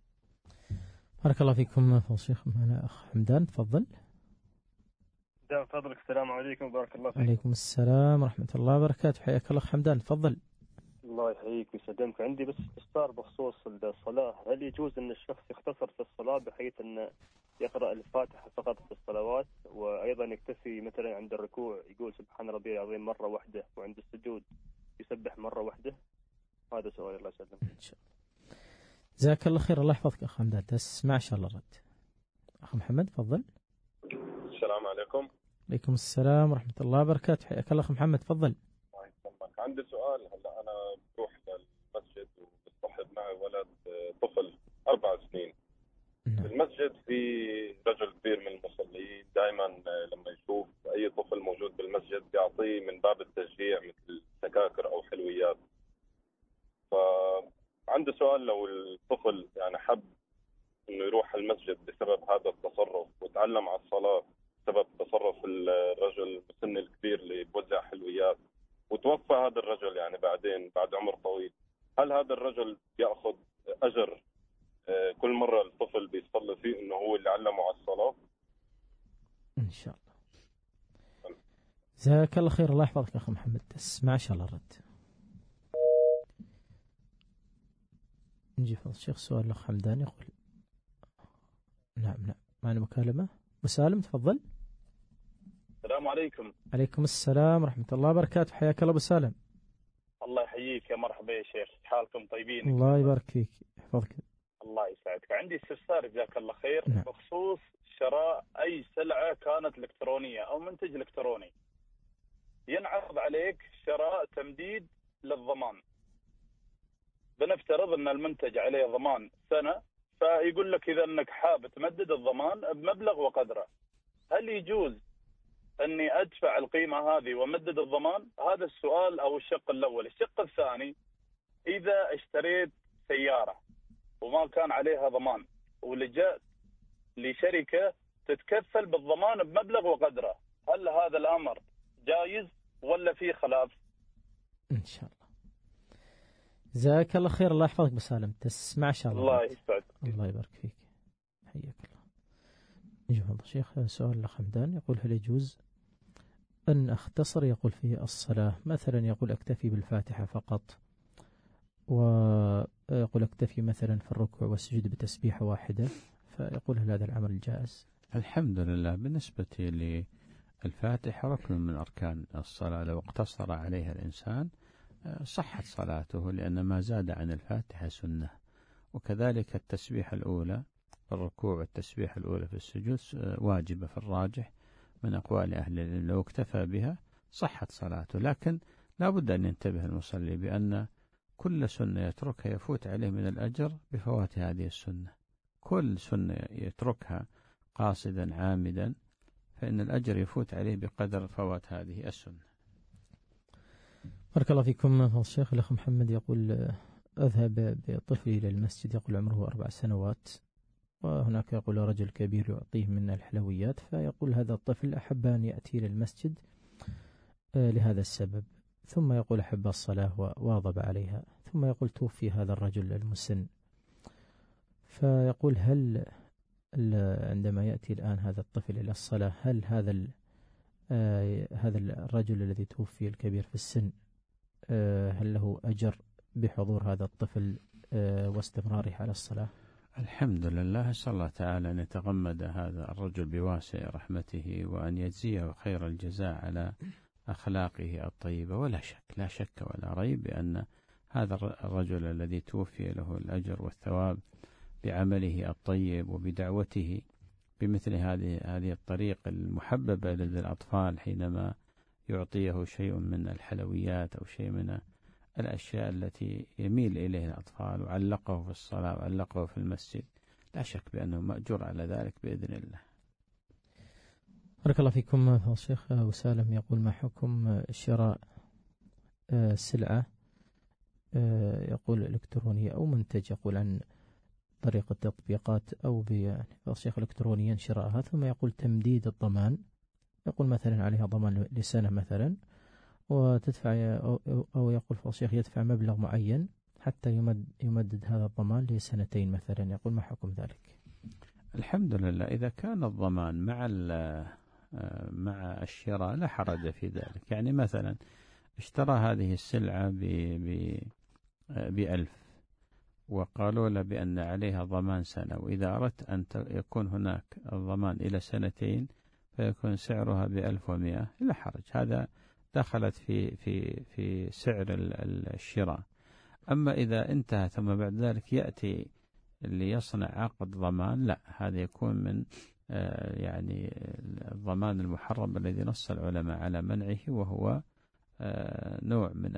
بارك الله فيكم فضل الشيخ. معنا أخ حمدان، تفضل. فضلك. السلام عليكم وبارك الله فيك. عليكم السلام ورحمة الله وبركاته. حياك الله حمدان، تفضل. الله يحييك ويسلمك. عندي بس استفسار بخصوص الصلاة. هل يجوز أن الشخص يختصر في الصلاة بحيث أن يقرأ الفاتحة فقط في الصلوات، وأيضا يكتفي مثلا عند الركوع يقول سبحان ربي العظيم مرة واحدة، وعند السجود يسبح مرة واحدة؟ هذا سؤال. الله يسلمك. إن شاء الله. جزاك الله خير. الله يحفظك أخ حمدان، تسمع إن شاء الله الرد. أخ محمد، تفضل. السلام عليكم. عليكم السلام ورحمة الله وبركاته. حياك الله أخ محمد، تفضل. عندي سؤال. هلا أنا بروح للمسجد وبصطحب معي ولد طفل 4 سنين. في المسجد في رجل كبير من المصلين دائما لما يشوف أي طفل موجود بالمسجد بيعطيه من باب التشجيع مثل سكاكر أو حلويات. فعندي سؤال، لو الطفل يعني حب إنه يروح المسجد بسبب هذا التصرف وتعلم على الصلاة بسبب تصرف الرجل السن الكبير اللي بوزع حلويات، وتوفى هذا الرجل يعني بعد عمر طويل، هل هذا الرجل يأخذ أجر كل مرة الطفل بيصلي فيه إنه جزاك الله خير، الله يحفظك أخ محمد. اسمع إن شاء الله الرد. نجي فضل الشيخ سؤال الأخ حمدان يقول نعم معنا مكالمة. مسالم تفضل. السلام عليكم. عليكم السلام ورحمة الله وبركاته، حياك الله أبو سالم. الله يحييك، يا مرحبا يا شيخ، حالكم طيبين؟ الله يبارك فيك يحفظك. الله يسعدك. عندي استفسار جزاك الله خير. نعم. بخصوص شراء أي سلعة كانت إلكترونية أو منتج إلكتروني، ينعرض عليك شراء تمديد للضمان. بنفترض أن المنتج عليه ضمان سنة، فيقول لك إذا أنك حاب تمدد الضمان بمبلغ وقدره، هل يجوز أني أدفع القيمة هذه ومدد الضمان؟ هذا السؤال أو الشق الأول. الشق الثاني، إذا اشتريت سيارة وما كان عليها ضمان ولجأت لشركة تتكفل بالضمان بمبلغ وقدره، هل هذا الأمر جائز ولا فيه خلاف؟ إن شاء الله. جزاك الله خير، الله يحفظك بسالم. تسمع إن شاء الله. الله يسعدك. الله يبارك فيك، حياك الله. نجي فضل الشيخ سؤال الأخ حمدان يقول هل يجوز أن أختصر يقول في الصلاة، مثلا يقول أكتفي بالفاتحة فقط، ويقول أكتفي مثلا في الركوع والسجود بتسبيحة واحدة، فيقول هل هذا العمل جائز؟ الحمد لله. بالنسبة للفاتحة ركن من أركان الصلاة، لو اقتصر عليها الإنسان صحت صلاته، لأن ما زاد عن الفاتحة سنة. وكذلك التسبيحة الأولى في الركوع والتسبيحة الأولى في السجود واجبة في الراجح من أقوال أهل العلم، لو اكتفى بها صحت صلاته. لكن لا بد أن ينتبه المصلي بأن كل سنة يتركها يفوت عليه من الأجر بفوات هذه السنة. كل سنة يتركها قاصدا عامدا فإن الأجر يفوت عليه بقدر فوات هذه السنة. بارك الله فيكم. فضل الشيخ الأخ محمد يقول أذهب بطفلي إلى المسجد، يقول عمره 4 سنوات، وهناك يقول رجل كبير يعطيه من الحلويات، فيقول هذا الطفل أحب أن يأتي إلى المسجد لهذا السبب، ثم يقول أحب الصلاة وواظب عليها، ثم يقول توفي هذا الرجل المسن، فيقول هل عندما يأتي الآن هذا الطفل إلى الصلاة، هل هذا الرجل الذي توفي الكبير في السن هل له أجر بحضور هذا الطفل واستمراره على الصلاة؟ الحمد لله. أسأل الله تعالى أن يتغمد هذا الرجل بواسع رحمته، وأن يجزيه خير الجزاء على أخلاقه الطيبة. ولا شك، لا شك ولا ريب بأن هذا الرجل الذي توفي له الأجر والثواب بعمله الطيب وبدعوته بمثل هذه الطريقة المحببة لدى الأطفال، حينما يعطيه شيء من الحلويات أو شيء من الأشياء التي يميل إليها الأطفال، وعلقه في الصلاة وعلقه في المسجد، لا شك بأنه مأجور على ذلك بإذن الله. بارك الله فيكم. الشيخ أبو سالم يقول ما حكم شراء سلعة يقول إلكترونية أو منتج يقول عن طريق التطبيقات أو الشيخ إلكترونيا شراءها، ثم يقول تمديد الضمان، يقول مثلا عليها ضمان لسنة مثلا، وتدفع أو يقول الشيخ يدفع مبلغ معين حتى يمدد هذا الضمان ل2 مثلا، يقول ما حكم ذلك؟ الحمد لله. إذا كان الضمان مع الشراء لا حرج في ذلك. يعني مثلا اشترى هذه السلعة ب1000 وقالوا له بأن عليها ضمان سنة، وإذا أردت أن يكون هناك الضمان إلى 2 فيكون سعرها ب1100، لا حرج. هذا دخلت في سعر الشراء. أما إذا انتهى ثم بعد ذلك يأتي اللي يصنع عقد ضمان، لا، هذا يكون من يعني الضمان المحرم الذي نص العلماء على منعه، وهو نوع من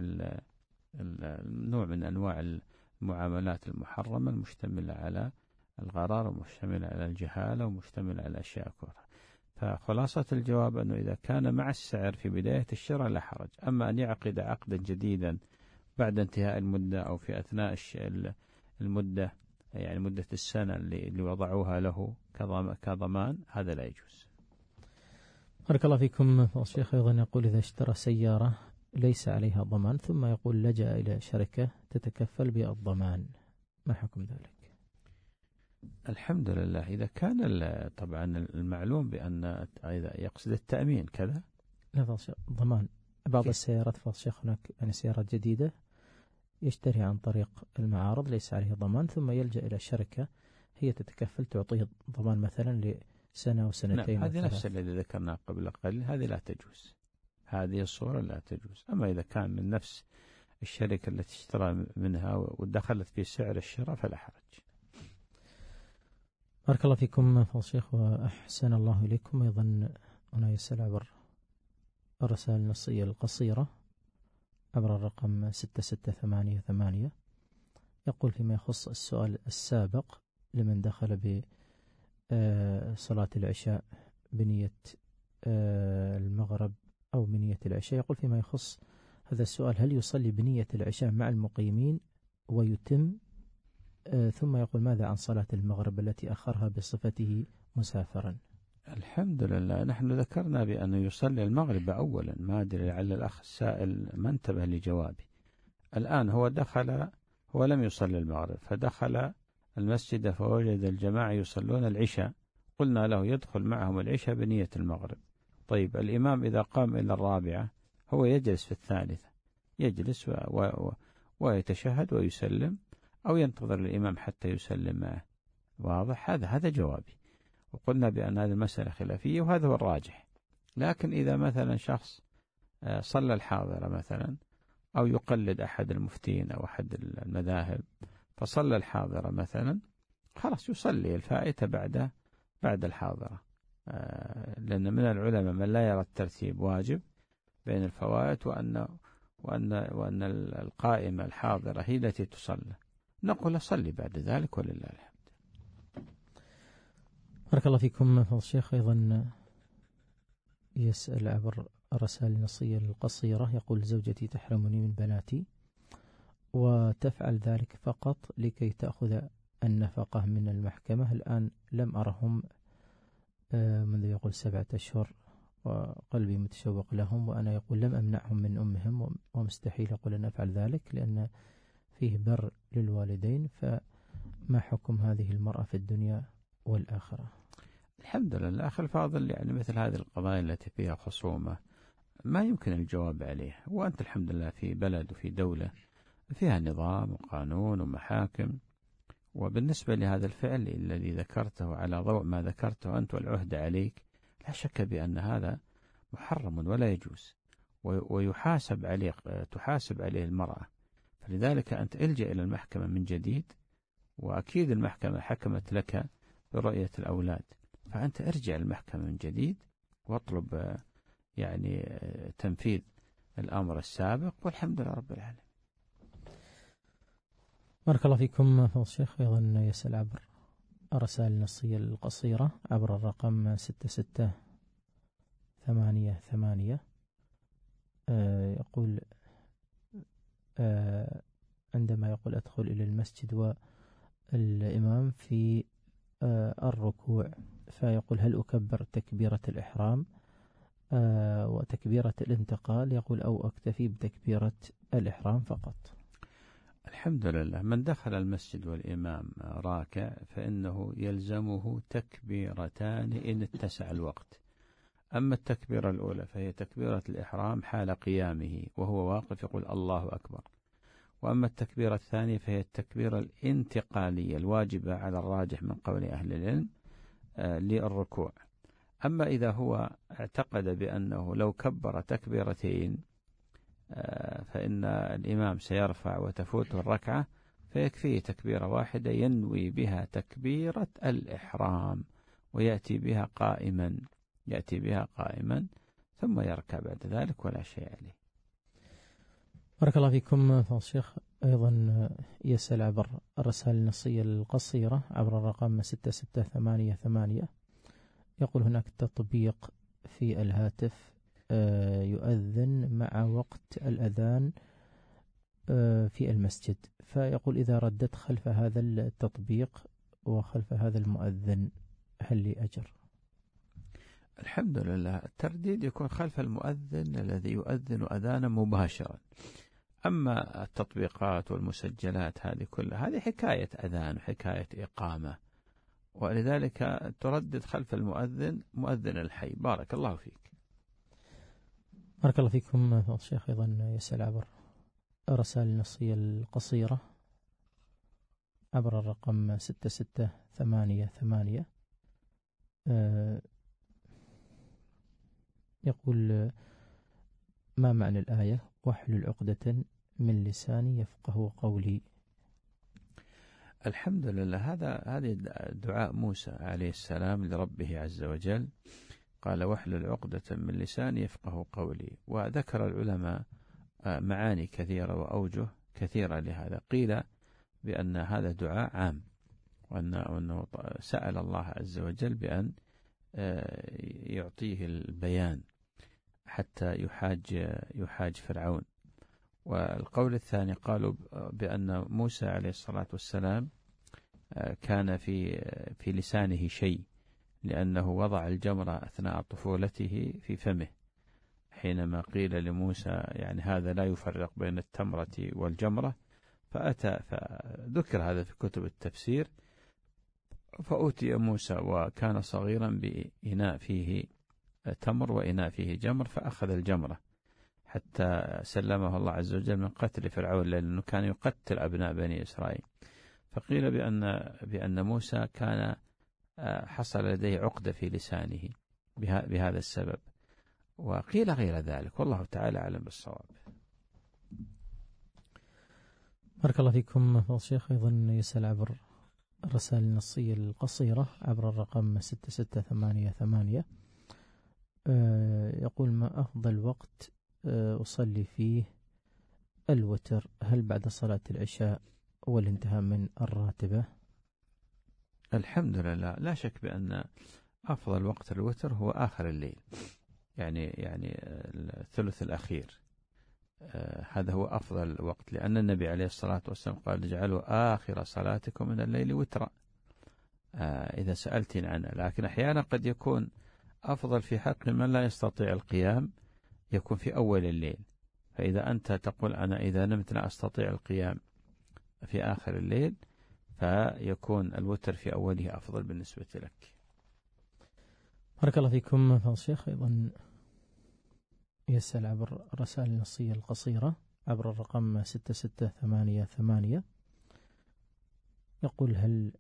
أنواع المعاملات المحرمة المشتملة على الغرار ومشتملة على الجهالة ومشتملة على أشياء أخرى. فخلاصة الجواب أنه إذا كان مع السعر في بداية الشراء لا حرج. أما أن يعقد عقدا جديدا بعد انتهاء المدة أو في أثناء المدة، يعني مدة السنة اللي وضعوها له كضمان، هذا لا يجوز. بارك الله فيكم. الشيخ أيضا يقول إذا اشترى سيارة ليس عليها ضمان ثم يقول لجأ إلى شركة تتكفل بالضمان، ما حكم ذلك؟ الحمد لله. إذا كان طبعا المعلوم بأن إذا يقصد التأمين كذا، لا ضمان بعض السيارات فضل الشيخ هناك يعني سيارات جديدة يشتريها عن طريق المعارض ليس عليه ضمان، ثم يلجأ إلى شركة هي تتكفل تعطيه ضمان مثلا لسنة وسنتين. نعم، هذه نفس الذي ذكرناه قبل قليل، هذه لا تجوز، هذه الصورة لا تجوز. أما إذا كان من نفس الشركة التي اشترى منها ودخلت في سعر الشراء فلا حرج. بارك الله فيكم فضل الشيخ وأحسن الله إليكم. أيضا هنا يسأل عبر الرسائل النصية القصيرة عبر الرقم 6688، يقول فيما يخص السؤال السابق لمن دخل بصلاة العشاء بنية المغرب أو بنية العشاء، يقول فيما يخص هذا السؤال هل يصلي بنية العشاء مع المقيمين ويتم، ثم يقول ماذا عن صلاة المغرب التي أخرها بصفته مسافرا؟ الحمد لله، نحن ذكرنا بأنه يصلي المغرب أولا، ما أدري لعل الأخ السائل ما انتبه لجوابي. الآن هو دخل، هو لم يصلي المغرب فدخل المسجد فوجد الجماعة يصلون العشاء، قلنا له يدخل معهم العشاء بنية المغرب. طيب الإمام إذا قام إلى الرابعة هو يجلس في الثالثة، يجلس ويتشهد ويسلم، أو ينتظر الإمام حتى يسلم معه. واضح؟ هذا جوابي. وقلنا بأن هذه المسألة خلافية وهذا هو الراجح. لكن إذا مثلا شخص صلى الحاضرة مثلا، أو يقلد أحد المفتين أو أحد المذاهب فصلى الحاضرة مثلا، خلاص يصلي الفائتة بعد الحاضرة، لأن من العلماء من لا يرى الترتيب واجب بين الفوائت، وأن القائمة الحاضرة هي التي تصلى، نقول صلي بعد ذلك ولله الحمد. بارك الله فيكم فضل الشيخ. أيضا يسأل عبر الرسائل النصية القصيرة، يقول زوجتي تحرمني من بناتي وتفعل ذلك فقط لكي تأخذ النفقة من المحكمة. الآن لم أرهم منذ يقول 7 أشهر وقلبي متشوق لهم، وأنا يقول لم أمنعهم من أمهم ومستحيل أقول أن أفعل ذلك لأن فيه بر للوالدين، فما حكم هذه المرأة في الدنيا والآخرة؟ الحمد لله أخي الفاضل، يعني مثل هذه القضايا التي فيها خصومة ما يمكن الجواب عليها، وأنت الحمد لله في بلد وفي دولة فيها نظام وقانون ومحاكم. وبالنسبة لهذا الفعل الذي ذكرته على ضوء ما ذكرته أنت والعهد عليك، لا شك بأن هذا محرم ولا يجوز، ويحاسب عليه، تحاسب عليه المرأة. فلذلك أنت الجأ إلى المحكمة من جديد، وأكيد المحكمة حكمت لك برؤية الأولاد، فأنت ارجع المحكمة من جديد واطلب يعني تنفيذ الأمر السابق، والحمد لله رب العالمين. بارك الله فيكم فضل الشيخ. أيضا يسأل عبر الرسائل النصية القصيرة عبر الرقم 6688، يقول عندما يقول أدخل إلى المسجد والإمام في الركوع، فيقول هل أكبر تكبيرة الإحرام وتكبيرة الانتقال، يقول أو أكتفي بتكبيرة الإحرام فقط؟ الحمد لله، من دخل المسجد والإمام راكع فإنه يلزمه تكبيرتان إن اتسع الوقت. أما التكبيرة الأولى فهي تكبيرة الإحرام حال قيامه وهو واقف يقول الله أكبر، وأما التكبيرة الثانية فهي التكبيرة الانتقالية الواجبة على الراجح من قول أهل العلم للركوع. أما إذا هو اعتقد بأنه لو كبر تكبيرتين فإن الإمام سيرفع وتفوته الركعة، فيكفيه تكبيرة واحدة ينوي بها تكبيرة الإحرام ويأتي بها قائما ثم يركع بعد ذلك ولا شيء عليه. بارك الله فيكم فضل الشيخ. أيضا يسأل عبر الرسائل النصية القصيرة عبر الرقم 6688، يقول هناك تطبيق في الهاتف يؤذن مع وقت الأذان في المسجد، فيقول إذا ردت خلف هذا التطبيق وخلف هذا المؤذن هل لي أجر؟ الحمد لله، الترديد يكون خلف المؤذن الذي يؤذن أذانا مباشرا. أما التطبيقات والمسجلات هذه كلها هذه حكاية أذان وحكاية إقامة، ولذلك تردد خلف المؤذن مؤذن الحي. بارك الله فيك. بارك الله فيكم. فضل الشيخ أيضا يسأل عبر الرسائل النصية القصيرة عبر الرقم 6688. يقول: ما معنى الآية واحلل عقدة من لساني يفقه قولي؟ الحمد لله، هذه دعاء موسى عليه السلام لربه عز وجل، قال: واحلل عقدة من لساني يفقه قولي. وذكر العلماء معاني كثيرة وأوجه كثيرة لهذا. قيل بأن هذا دعاء عام، وأنه سأل الله عز وجل بأن يعطيه البيان حتى يحاج فرعون. والقول الثاني قالوا بأن موسى عليه الصلاة والسلام كان في لسانه شيء، لأنه وضع الجمرة أثناء طفولته في فمه، حينما قيل لموسى يعني هذا لا يفرق بين التمرة والجمرة، فذكر هذا في كتب التفسير. فأوتي موسى وكان صغيرا بإناء فيه تمر وإناء فيه جمر، فأخذ الجمرة حتى سلمه الله عز وجل من قتل فرعون، لأنه كان يقتل أبناء بني إسرائيل. فقيل بأن موسى كان حصل لديه عقدة في لسانه بهذا السبب، وقيل غير ذلك، والله تعالى أعلم بالصواب. بارك الله فيكم. فضل الشيخ أيضا يسأل عبر الرسائل النصية القصيرة عبر الرقم 6688. يقول: ما أفضل وقت أصلي فيه الوتر؟ هل بعد صلاة العشاء والانتهاء من الراتبة؟ الحمد لله، لا شك بأن أفضل وقت الوتر هو آخر الليل، يعني الثلث الأخير، هذا هو أفضل وقت، لأن النبي عليه الصلاة والسلام قال: اجعلوا آخر صلاتكم من الليل وترا، إذا سألتني عنه. لكن أحيانا قد يكون أفضل في حق من لا يستطيع القيام، يكون في أول الليل. فإذا أنت تقول أنا إذا نمت لا أستطيع القيام في آخر الليل، فيكون الوتر في أوله أفضل بالنسبة لك. بارك الله فيكم. فضل الشيخ أيضا يسأل عبر الرسائل النصية القصيرة عبر الرقم 6688. يقول: هل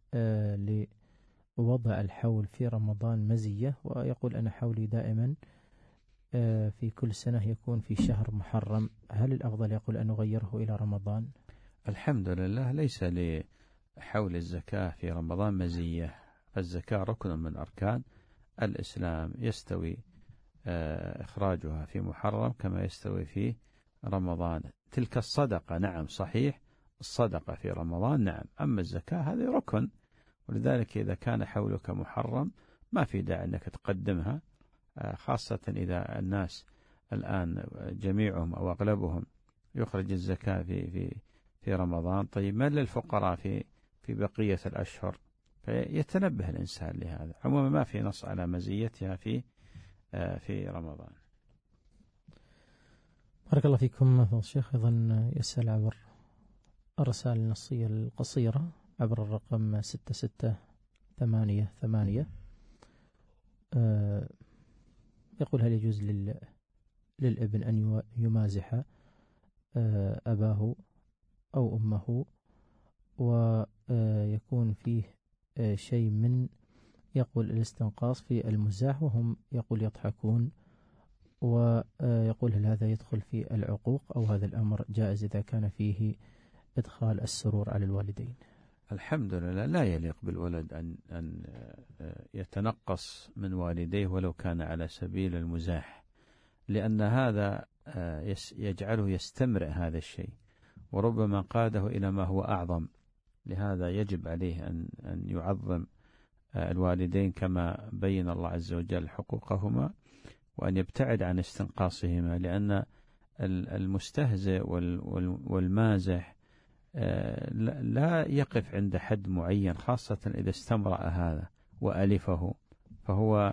لوضع الحول في رمضان مزية؟ ويقول: أنا حولي دائما في كل سنة يكون في شهر محرم، هل الأفضل يقول أن نغيره إلى رمضان؟ الحمد لله، ليس لحول الزكاة في رمضان مزية، فالزكاة ركن من أركان الإسلام، يستوي إخراجها في محرم كما يستوي في رمضان. تلك الصدقة نعم صحيح، الصدقة في رمضان نعم، أما الزكاة هذه ركن، ولذلك إذا كان حولك محرم ما في داعي أنك تقدمها، خاصة إذا الناس الآن جميعهم أو أغلبهم يخرج الزكاة في رمضان. طيب ما للفقراء في بقية الأشهر؟ فيتنبه الإنسان لهذا. عموما ما في نص على مزيتها في رمضان. بارك الله فيكم. فضل الشيخ أيضا يسأل عبر الرسائل النصية القصيرة عبر الرقم 6688. يقول: هل يجوز للابن أن يمازح أباه أو أمه ويكون فيه شيء من يقول الاستنقاص في المزاح وهم يقول يضحكون، ويقول: هل هذا يدخل في العقوق أو هذا الأمر جائز إذا كان فيه إدخال السرور على الوالدين؟ الحمد لله، لا يليق بالولد أن يتنقص من والديه ولو كان على سبيل المزاح، لأن هذا يجعله يستمرئ هذا الشيء، وربما قاده إلى ما هو أعظم. لهذا يجب عليه أن يعظم الوالدين كما بين الله عز وجل حقوقهما، وأن يبتعد عن استنقاصهما، لأن المستهزئ والمازح لا يقف عند حد معين، خاصة إذا استمرأ هذا وألفه، فهو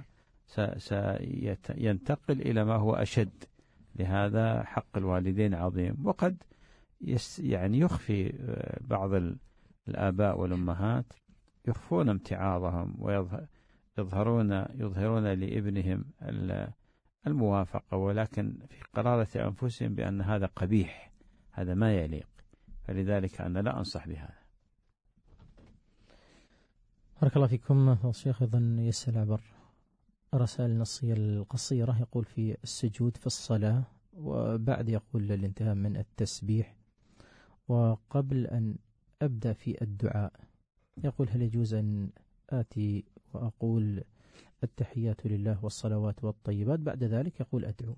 سينتقل إلى ما هو أشد. لهذا حق الوالدين عظيم، وقد يعني يخفي بعض الآباء والأمهات يخفون امتعاضهم ويظهرون لابنهم الموافقة، ولكن في قرارة أنفسهم بأن هذا قبيح، هذا ما يليق، فلذلك أنا لا أنصح بهذا. بارك الله فيكم. الشيخ أيضا يسأل عبر الرسائل النصية القصيرة، يقول في السجود في الصلاة، وبعد يقول الانتهاء من التسبيح، وقبل أن أبدأ في الدعاء يقول هل يجوز أن آتي وأقول التحيات لله والصلوات والطيبات، بعد ذلك يقول أدعو؟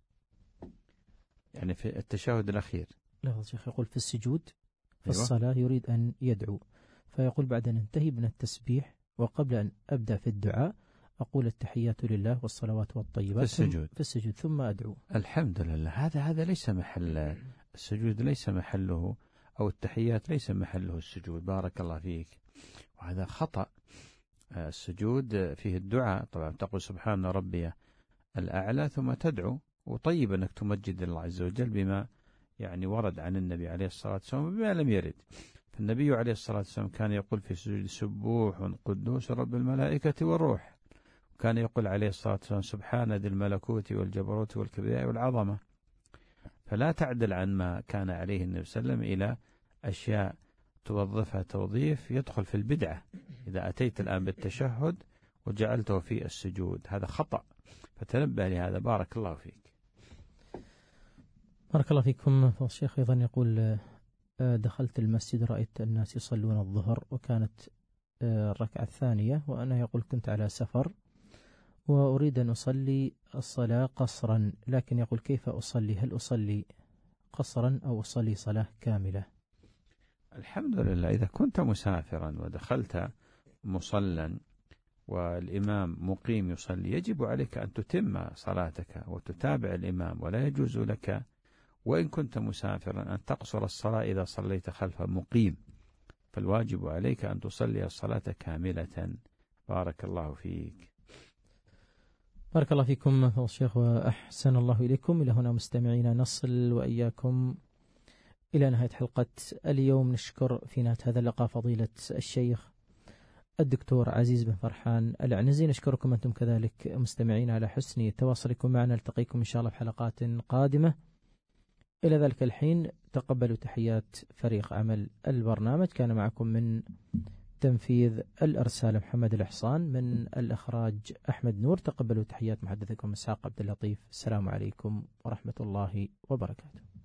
يعني في التشهد الأخير. لا الشيخ يقول في السجود في أيوة. الصلاة يريد أن يدعو، فيقول بعد أن انتهي من التسبيح وقبل أن أبدأ في الدعاء أقول التحيات لله والصلوات والطيبات في السجود ثم أدعو. الحمد لله. هذا ليس محل السجود، ليس محله، أو التحيات ليس محله السجود. بارك الله فيك. وهذا خطأ. السجود فيه الدعاء، طبعا تقول سبحان ربي الأعلى ثم تدعو، وطيب أنك تمجد الله عز وجل بما يعني ورد عن النبي عليه الصلاة والسلام بما لم يرد. فالنبي عليه الصلاة والسلام كان يقول في السجود سبوح قدوس رب الملائكة والروح، وكان يقول عليه الصلاة والسلام سبحان ذي الملكوت والجبروت والكبرياء والعظمة. فلا تعدل عن ما كان عليه النبي صلى الله عليه وسلم إلى أشياء توظفها توظيف يدخل في البدعة. إذا أتيت الآن بالتشهد وجعلته في السجود هذا خطأ، فتنبه لهذا. بارك الله فيك. بارك الله فيكم. الشيخ أيضا يقول دخلت المسجد رأيت الناس يصلون الظهر وكانت الركعة الثانية، وأنا يقول كنت على سفر وأريد أن أصلي الصلاة قصرا، لكن يقول كيف أصلي؟ هل أصلي قصرا أو أصلي صلاة كاملة؟ الحمد لله. إذا كنت مسافرا ودخلت مصلا والإمام مقيم يصلي، يجب عليك أن تتم صلاتك وتتابع الإمام، ولا يجوز لك وإن كنت مسافرا أن تقصر الصلاة إذا صليت خلف مقيم، فالواجب عليك أن تصلي الصلاة كاملة. بارك الله فيك. بارك الله فيكم الشيخ وأحسن الله إليكم. إلى هنا مستمعينا نصل وإياكم إلى نهاية حلقة اليوم. نشكر في نهاية هذا اللقاء فضيلة الشيخ الدكتور عزيز بن فرحان العنزي. نشكركم أنتم كذلك مستمعين على حسن تواصلكم معنا. نلتقيكم إن شاء الله في حلقات قادمة. إلى ذلك الحين تقبلوا تحيات فريق عمل البرنامج. كان معكم من تنفيذ الإرسال محمد الإحصان، من الإخراج أحمد نور. تقبلوا تحيات محدثكم إسحاق عبد اللطيف. السلام عليكم ورحمة الله وبركاته.